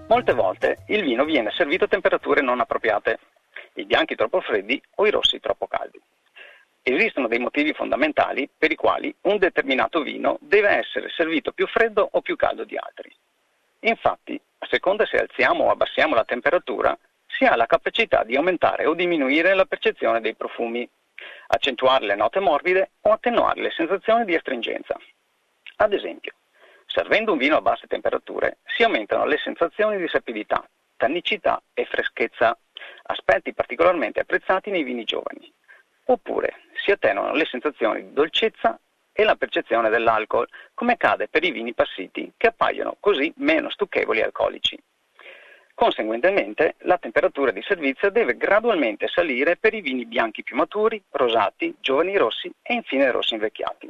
Molte volte il vino viene servito a temperature non appropriate, i bianchi troppo freddi o i rossi troppo caldi. Esistono dei motivi fondamentali per i quali un determinato vino deve essere servito più freddo o più caldo di altri. Infatti, a seconda se alziamo o abbassiamo la temperatura, si ha la capacità di aumentare o diminuire la percezione dei profumi, accentuare le note morbide o attenuare le sensazioni di astringenza. Ad esempio, servendo un vino a basse temperature si aumentano le sensazioni di sapidità, tannicità e freschezza, aspetti particolarmente apprezzati nei vini giovani. Oppure si attenuano le sensazioni di dolcezza e la percezione dell'alcol, come accade per i vini passiti, che appaiono così meno stucchevoli e alcolici. Conseguentemente, la temperatura di servizio deve gradualmente salire per i vini bianchi più maturi, rosati, giovani rossi e infine rossi invecchiati.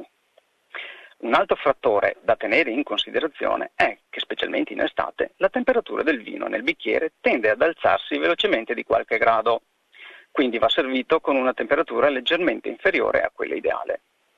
Un altro fattore da tenere in considerazione è che, specialmente in estate, la temperatura del vino nel bicchiere tende ad alzarsi velocemente di qualche grado, quindi va servito con una temperatura leggermente inferiore a quella ideale.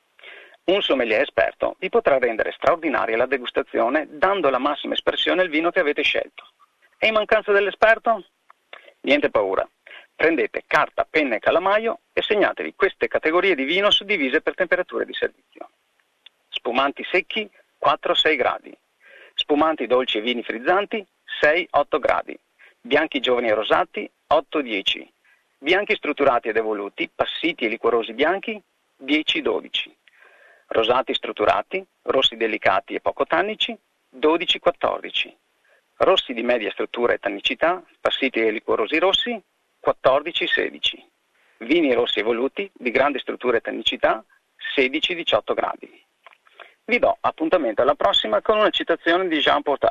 Un sommelier esperto vi potrà rendere straordinaria la degustazione dando la massima espressione al vino che avete scelto. E in mancanza dell'esperto? Niente paura. Prendete carta, penna e calamaio e segnatevi queste categorie di vino suddivise per temperature di servizio. Spumanti secchi 4-6 gradi, spumanti dolci e vini frizzanti 6-8 gradi, bianchi giovani e rosati 8-10, bianchi strutturati ed evoluti, passiti e liquorosi bianchi 10-12, rosati strutturati, rossi delicati e poco tannici 12-14, rossi di media struttura e tannicità, passiti e liquorosi rossi 14-16, vini rossi evoluti di grande struttura e tannicità 16-18 gradi. Vi do appuntamento alla prossima con una citazione di Jean Paul.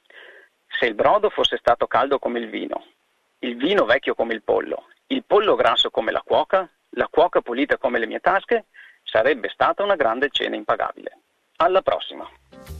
Se il brodo fosse stato caldo come il vino vecchio come il pollo grasso come la cuoca pulita come le mie tasche, sarebbe stata una grande cena impagabile. Alla prossima!